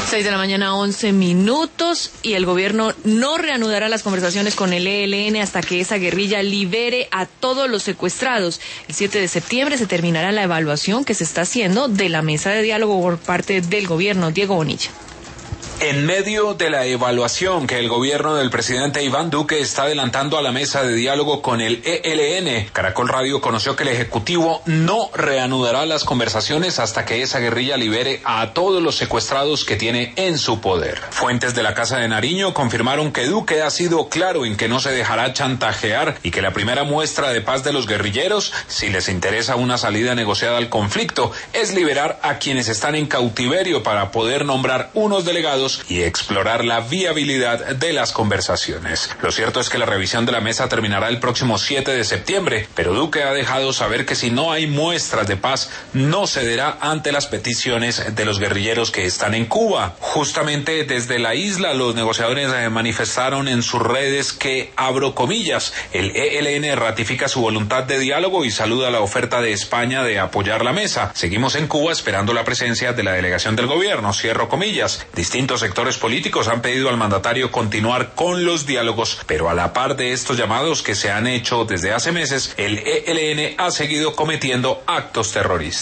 6:11 a.m, y el gobierno no reanudará las conversaciones con el ELN hasta que esa guerrilla libere a todos los secuestrados. El 7 de septiembre se terminará la evaluación que se está haciendo de la mesa de diálogo por parte del gobierno. Diego Bonilla. En medio de la evaluación que el gobierno del presidente Iván Duque está adelantando a la mesa de diálogo con el ELN, Caracol Radio conoció que el Ejecutivo no reanudará las conversaciones hasta que esa guerrilla libere a todos los secuestrados que tiene en su poder. Fuentes de la Casa de Nariño confirmaron que Duque ha sido claro en que no se dejará chantajear y que la primera muestra de paz de los guerrilleros, si les interesa una salida negociada al conflicto, es liberar a quienes están en cautiverio para poder nombrar unos delegados y explorar la viabilidad de las conversaciones. Lo cierto es que la revisión de la mesa terminará el próximo 7 de septiembre, pero Duque ha dejado saber que si no hay muestras de paz, no cederá ante las peticiones de los guerrilleros que están en Cuba. Justamente desde la isla, los negociadores manifestaron en sus redes que, abro comillas, el ELN ratifica su voluntad de diálogo y saluda la oferta de España de apoyar la mesa. Seguimos en Cuba esperando la presencia de la delegación del gobierno, cierro comillas. Distintos sectores políticos han pedido al mandatario continuar con los diálogos, pero a la par de estos llamados que se han hecho desde hace meses, el ELN ha seguido cometiendo actos terroristas.